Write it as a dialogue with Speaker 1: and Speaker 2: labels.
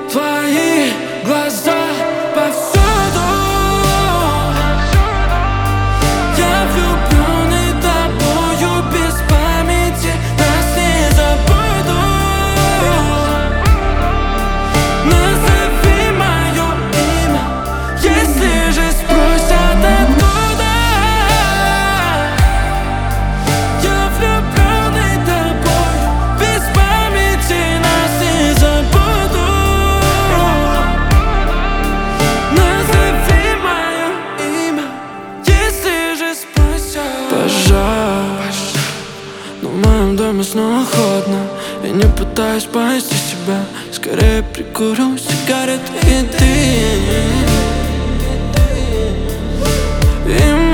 Speaker 1: Твои глаза повсюду. Я влюбленный тобою без памяти, нас не забуду. Назови мое имя, если же спросят откуда. Я влюбленный тобою без памяти, нас не забуду. Назови мое имя, если же спросят. Пожар, но в моем доме снова холодно. Я не пытаюсь спасти себя, скорее прикурю сигареты и ты.